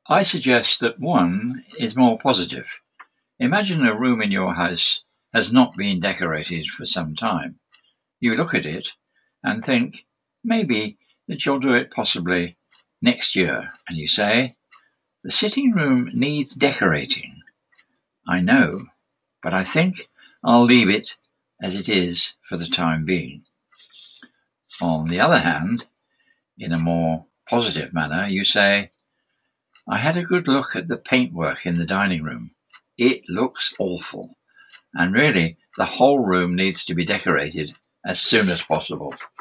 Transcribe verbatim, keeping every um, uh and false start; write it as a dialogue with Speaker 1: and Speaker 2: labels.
Speaker 1: I suggest that one is more positive. Imagine a room in your house has not been decorated for some time. You look at it and think maybe that you'll do it possibly next year, and you say, the sitting room needs decorating. I know, but I think I'll leave it as it is for the time being. On the other hand, in a more positive manner, you say, I had a good look at the paintwork in the dining room. It looks awful, and really the whole room needs to be decorated as soon as possible.